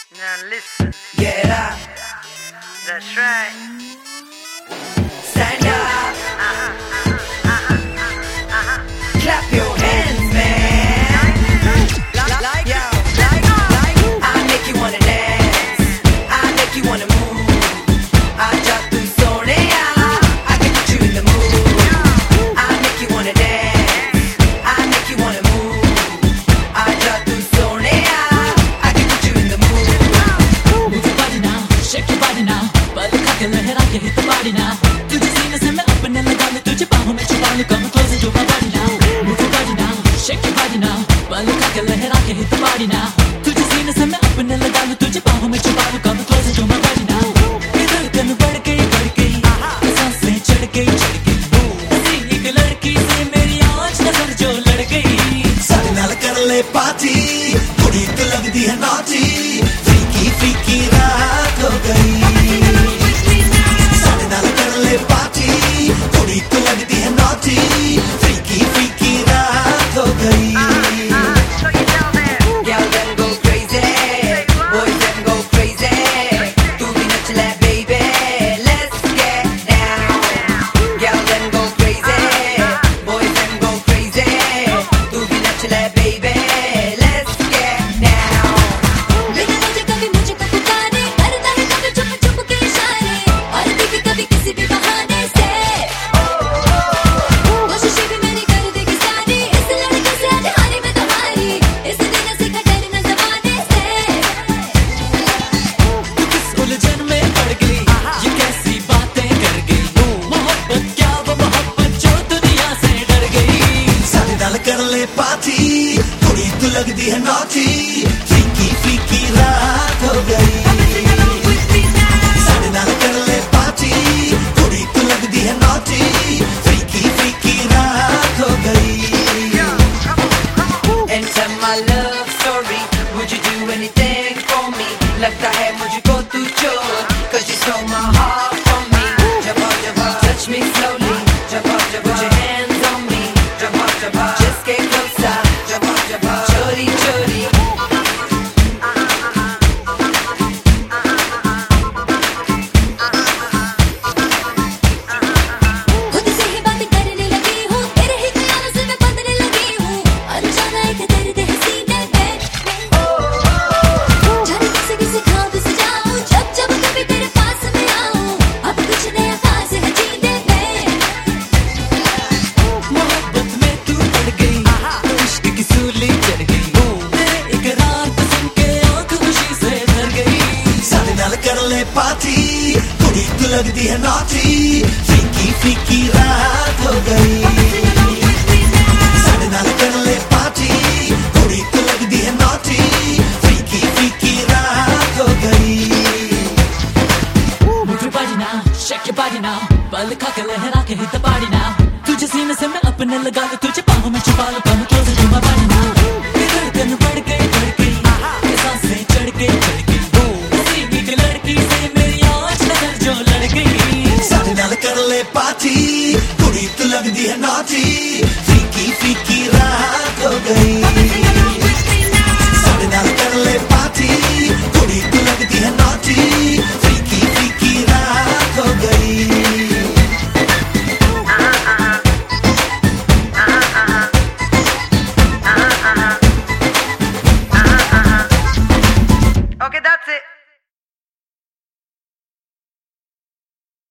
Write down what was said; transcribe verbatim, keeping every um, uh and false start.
Now listen. Get up. That's right. Stand up. Uh-huh, uh-huh, uh-huh, uh-huh. Clap your hands, man. Like, like, Yo, like, like. I make you wanna dance. I make you wanna move. Aaja tu soneya. I can put you in the mood. I make you wanna dance. I make you wanna move. Aaja tu soneya. I can put you in the mood. Move your body now, shake your body now. पल खा के लहरा के hit the body now. तुझे सीने से मैं अपने लगा लूं, तुझे बाहों में छुपा लूं, come closer to my body now. Move your body now, shake your body now. पल खा के लहरा के hit the body now. तुझे सीने से मैं अपने लगा लूं, तुझे बाहों में छुपा लूं, come closer to my body now. ये धड़कन बढ़ गई बढ़ गई, सांसें चढ़ गई चढ़ गई. हंसी एक लड़की से मेरी आज नजर जो लड़ गई. सारे नाल कर ले पार्टी, कुड़ी तो लगदी है नॉटी. फ्रीकी फ्रीकी रात हो गई. सारे नाल कर ले पार्टी, कुड़ी तो लगदी है नॉटी. फ्रीकी फ्रीकी रात हो गई. So you tell them. Girl, them go crazy. Boys, them go crazy. Tu bhi nach le, baby. Let's get down. Girl, them go crazy. Boys, them go crazy. Tu bhi nach le, baby. Let's get down. बिना मुझे कभी मुझको पुकारे, करता है कभी चुप चुप के इशारे, और कभी कभी किसी भी बहाने से कोशिशें भी मेरी कर देगी सारी. इस लड़के से आज हारी मैं तुम्हारी, इस दिन सीखा डरना ज़माने से. तू किस उलझन में पड़ गई, ये कैसी बातें कर गई. मोहब्बत क्या वो मोहब्बत जो दुनिया से डर गई. सारे नाल कर ले पार्टी, कुड़ी तो लगदी है नॉटी. फ्रीकी फ्रीकी रात हो गई. सारे नाल कर ले पार्टी, कुड़ी तो लगदी है नॉटी. फ्रीकी फ्रीकी रात हो गई. Enter my love story. Would you do anything for me? लगता है मुझको तू चोर, 'cause you stole my heart from me. जबा जबा touch me slowly. जबा जबा put your hands on me. जबा जबा just get closer. जबा जबा चोरी चोरी. खुद से ही बातें करने लगी हूँ, तेरे ही ख्यालों से मैं बंधने लगी हूँ. अनजाना एक दर्द है सीने में, जाने किसी किसी ख्वाब से जाऊँ, जब जब कभी तेरे पास में आऊँ. अब कुछ नया खास है जीने में. मोहब्बत में तू पड़ गई, इश्क की सूली चढ़ गई. तेरे इकरार को सुन के आँख खुशी से भर गई. सारे नाल कर ले पार्टी, कुड़ी तो लगदी है नॉटी. फ्रीकी फ्रीकी रात हो गई. सारे नाल कर ले पार्टी, कुड़ी तो लगदी है नॉटी. फ्रीकी फ्रीकी रात हो गई. Move your body now, shake your body now. पल खा के लहरा के hit the body now. तुझे सीने से मैं अपने लगा लूं, तुझे बाहों में छुपा लूं, come closer to my body now. ये धड़कन बढ़ गई बढ़ गई, ये सांसें चढ़ गई चढ़ गई. हंसी एक लड़की से मेरी आज नजर जो लड़ गई. सारे नाल कर ले पार्टी, कुड़ी तो लगदी है नॉटी. फ्रीकी फ्रीकी रात हो गई. सारे नाल कर ले पार्टी, कुड़ी तो लगदी है नॉटी. फ्रीकी फ्रीकी रात हो गई. Okay, that's it.